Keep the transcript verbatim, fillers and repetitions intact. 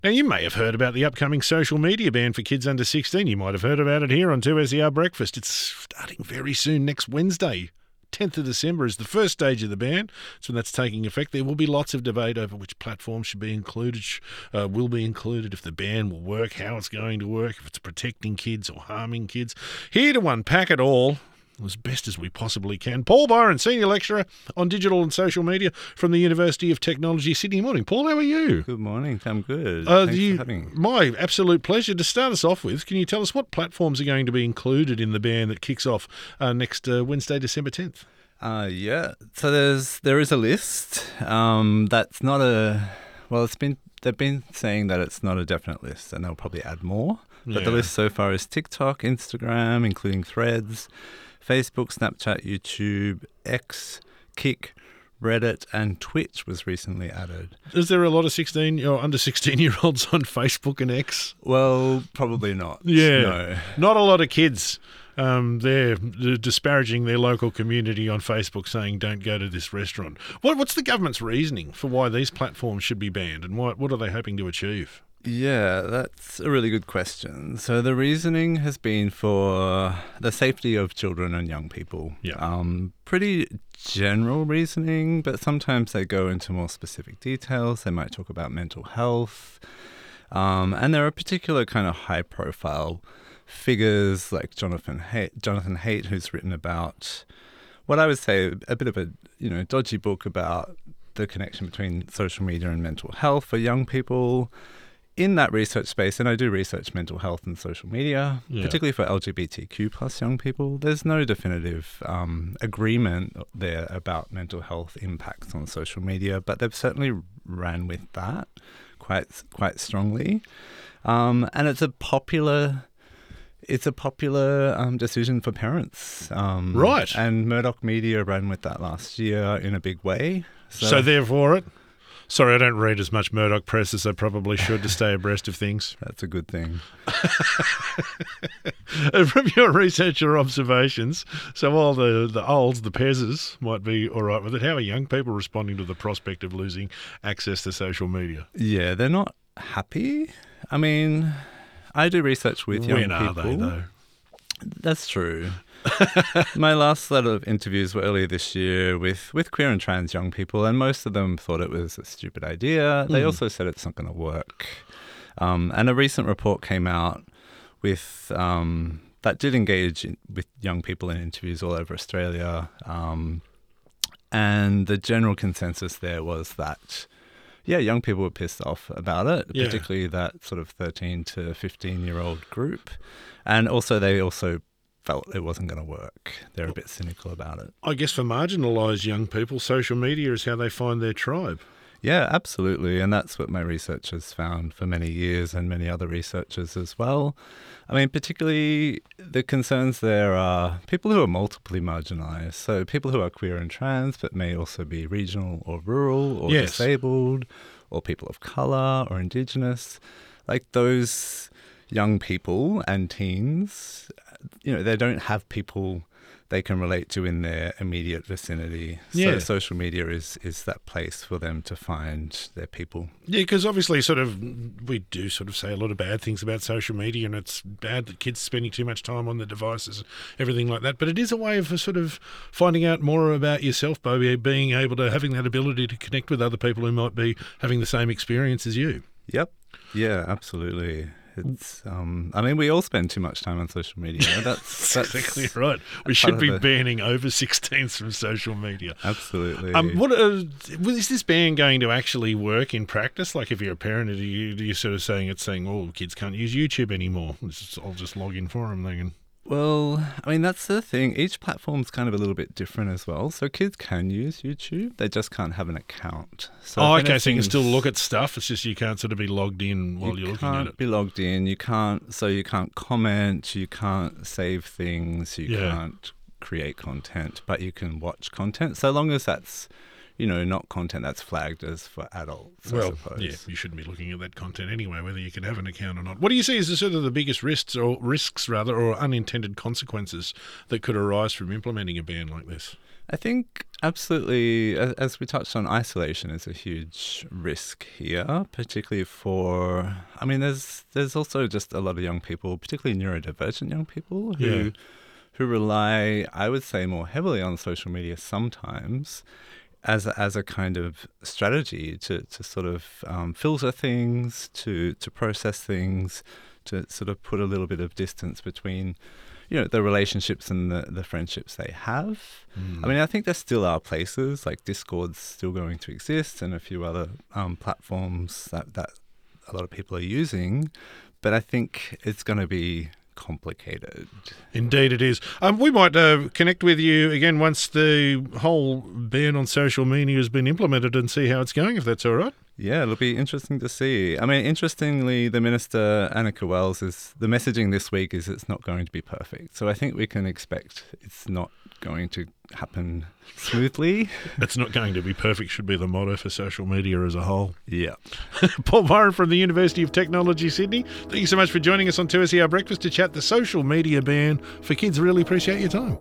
Now, you may have heard about the upcoming social media ban for kids under sixteen. You might have heard about it here on two S E R Breakfast. It's starting very soon, next Wednesday. tenth of December is the first stage of the ban. So when that's taking effect, there will be lots of debate over which platforms should be included, uh, will be included, if the ban will work, how it's going to work, if it's protecting kids or harming kids. Here to unpack it all, as best as we possibly can, Paul Byron, Senior Lecturer on Digital and Social Media from the University of Technology, Sydney. Morning, Paul. How are you? Good morning. I'm good. Uh, Thanks you, for having me. My absolute pleasure. To start us off with, can you tell us what platforms are going to be included in the ban that kicks off uh, next uh, Wednesday, December tenth? Uh, yeah. So there's there is a list. Um, that's not a well. It's been they've been saying that it's not a definite list, and they'll probably add more. But Yeah. the list so far is TikTok, Instagram, including Threads, Facebook, Snapchat, YouTube, X, Kick, Reddit, and Twitch was recently added. Is there a lot of sixteen or under sixteen-year-olds on Facebook and X? Well, probably not. Yeah. No. Not a lot of kids. Um, they're disparaging their local community on Facebook, saying don't go to this restaurant. What, what's the government's reasoning for why these platforms should be banned, and what, what are they hoping to achieve? Yeah, that's a really good question. So the reasoning has been for the safety of children and young people. Yeah. Um, pretty general reasoning, but sometimes they go into more specific details. They might talk about mental health. Um, and there are particular kind of high-profile figures like Jonathan Haidt, Jonathan Haidt, who's written about what I would say a bit of a you know dodgy book about the connection between social media and mental health for young people. In that research space, and I do research mental health and social media, Yeah. particularly for L G B T Q plus young people, there's no definitive um, agreement there about mental health impacts on social media, but they've certainly ran with that quite quite strongly. Um, and it's a popular it's a popular um, decision for parents. Um, Right. And Murdoch Media ran with that last year in a big way. So, they're for it? Sorry, I don't read as much Murdoch Press as I probably should to stay abreast of things. That's a good thing. From your research or observations, so while the, the olds, the peasers, might be all right with it, how are young people responding to the prospect of losing access to social media? Yeah, they're not happy. I mean, I do research with young When people. are they, though? That's true. My last lot of interviews were earlier this year with, with queer and trans young people, and most of them thought it was a stupid idea. They Mm. also said it's not going to work. Um, and a recent report came out with um, that did engage in, with young people in interviews all over Australia. Um, and the general consensus there was that, yeah, young people were pissed off about it, Yeah. particularly that sort of thirteen to fifteen-year-old group. And also they also felt it wasn't going to work. They're a bit cynical about it. I guess for marginalised young people, social media is how they find their tribe. Yeah, absolutely. And that's what my research has found for many years, and many other researchers as well. I mean, particularly the concerns there are people who are multiply marginalised. So people who are queer and trans, but may also be regional or rural or Yes. disabled, or people of colour or Indigenous. Like those young people and teens, you know, they don't have people they can relate to in their immediate vicinity. Yeah. So social media is, is that place for them to find their people. Yeah, because obviously sort of we do sort of say a lot of bad things about social media, and it's bad that kids are spending too much time on the devices, everything like that. But it is a way of sort of finding out more about yourself by being able to, having that ability to connect with other people who might be having the same experience as you. Yep. Yeah, absolutely. It's, um, I mean, we all spend too much time on social media. That's, That's that's exactly right. We part should of be the- banning over sixteens from social media. Absolutely. Um, what uh, is this ban going to actually work in practice? Like, if you're a parent, are you, are you sort of saying it's saying, "Oh, kids can't use YouTube anymore"? It's just, I'll just log in for them. They can. Well, I mean, that's the thing. Each platform's kind of a little bit different as well. So kids can use YouTube. They just can't have an account. So Oh, if okay. So you can still anything's- look at stuff. It's just you can't sort of be logged in while you you're looking can't at it. be logged in. You can't, so you can't comment. You can't save things. You Yeah. can't create content, but you can watch content. So long as that's, you know, not content that's flagged as for adults, I Well, suppose. yeah, you shouldn't be looking at that content anyway, whether you can have an account or not. What do you see as the sort of the biggest risks, or risks rather, or unintended consequences that could arise from implementing a ban like this? I think absolutely, a- as we touched on, isolation is a huge risk here, particularly for, I mean, there's there's also just a lot of young people, particularly neurodivergent young people, who Yeah. who rely, I would say, more heavily on social media sometimes as a, as a kind of strategy to, to sort of um, filter things, to to process things, to sort of put a little bit of distance between, you know, the relationships and the, the friendships they have. Mm. I mean, I think there still are places, like Discord's still going to exist and a few other um, platforms that, that a lot of people are using, but I think it's going to be complicated. Indeed it is. Um, we might uh, connect with you again once the whole ban on social media has been implemented and see how it's going, if that's all right. Yeah, it'll be interesting to see. I mean, interestingly, the Minister, Annika Wells, is the messaging this week is it's not going to be perfect. So I think we can expect it's not going to happen smoothly. It's not going to be perfect should be the motto for social media as a whole. Yeah. Paul Byron from the University of Technology, Sydney. Thank you so much for joining us on two S E R Breakfast to chat the social media ban for kids. Really appreciate your time.